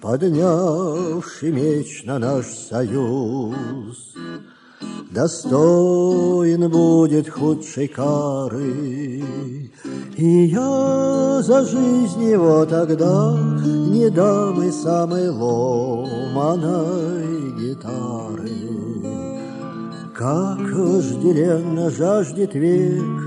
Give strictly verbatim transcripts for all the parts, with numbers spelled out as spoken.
поднявший меч на наш союз. Достоин будет худшей кары, и я за жизнь его тогда не дам и самой ломаной гитары. Как вожделенно жаждет век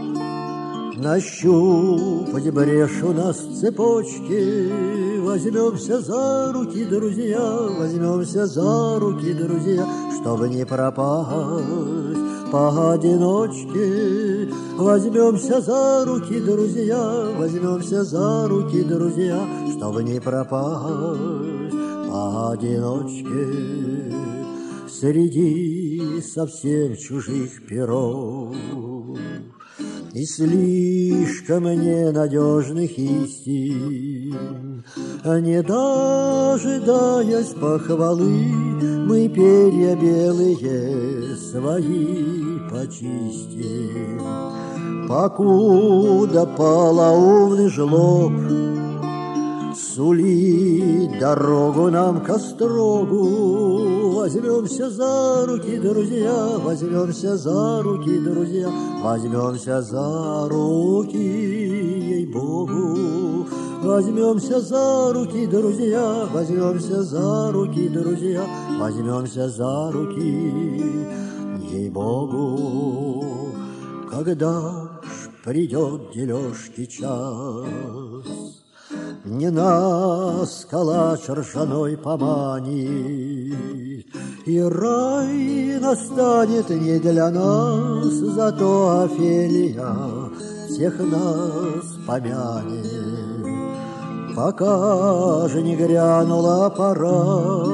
нащупать брешь у нас в цепочке. Возьмемся за руки, друзья, возьмемся за руки, друзья, чтобы не пропасть поодиночке. Возьмемся за руки, друзья, возьмемся за руки, друзья, чтобы не пропасть поодиночке. Среди совсем чужих перов и слишком ненадежных истин, не дожидаясь похвалы, мы перья белые свои почистим. Покуда полоумный жлоб сулит дорогу нам к острогу, возьмемся за руки, друзья, возьмемся за руки, друзья, возьмемся за руки, ей-богу. Возьмемся за руки, друзья, возьмемся за руки, друзья, возьмемся за руки, ей-богу. Когда ж придет дележки час, не нас калач ржаной поманит, и рай настанет не для нас, зато Офелия всех нас помянет. Пока же не грянула пора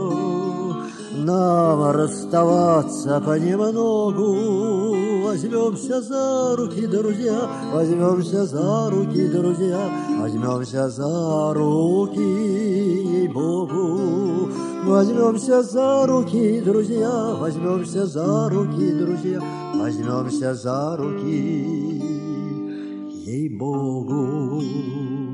нам расставаться понемногу, возьмемся за руки, друзья, возьмемся за руки, друзья, возьмемся за руки, ей-богу. Возьмемся за руки, друзья, возьмемся за руки, друзья, возьмемся за руки, ей-богу.